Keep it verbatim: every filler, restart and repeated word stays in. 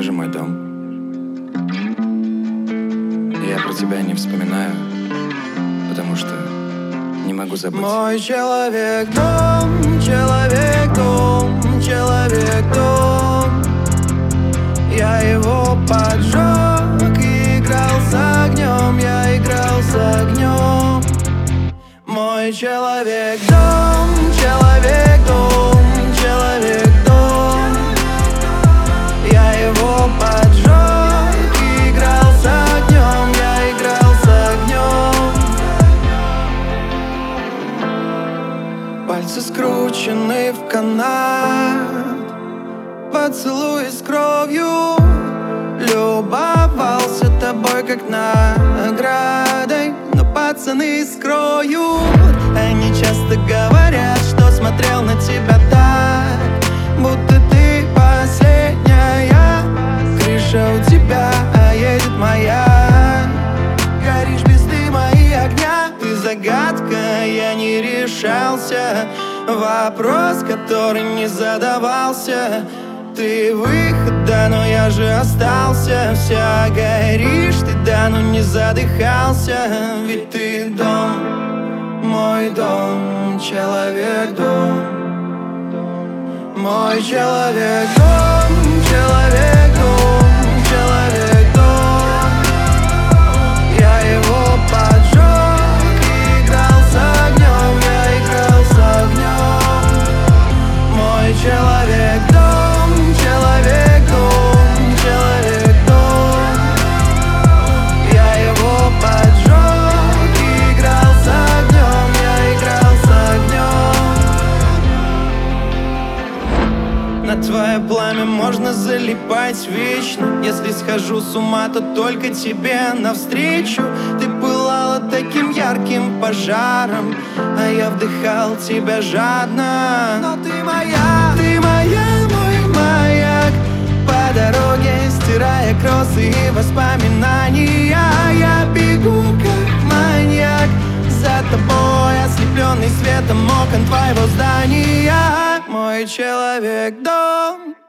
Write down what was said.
же мой дом. Я про тебя не вспоминаю, потому что не могу забыть. Мой человек-дом, человек-дом, человек-дом. Я его поджег и играл с огнем, я играл с огнем. Мой человек-дом, человек-дом, человек-дом. Я его поджег и играл с огнем, я играл с огнем. Пальцы скручены в канат, поцелуй с кровью. Любовался тобой как наградой, но пацаны скроют. Они часто говорят, что смотрел на тебя так, будто ты последняя. Крыша у тебя, а едет моя. Горишь без дыма и огня. Ты загадка, я не решался. Вопрос, который не задавался. Ты выход, да, но я же остался. Вся горишь ты, да, но не задыхался. Ведь ты дом, мой дом, человек-дом. Мой человек-дом, человек-дом, человек-дом. Я его поджег и играл с огнем, я играл с огнем. Мой человек-дом, человек-дом, человек-дом. Я его поджег и играл с огнем, я играл с огнем. На твое пламя можно залипать вечно. Если схожу с ума, то только тебе навстречу. Ты пылала таким ярким пожаром, а я вдыхал тебя жадно. Но ты моя, ты моя, мой маяк. По дороге стирая кроссы и воспоминания. Я бегу как маньяк за тобой, ослепленный светом окон твоего здания. Мой человек-дом.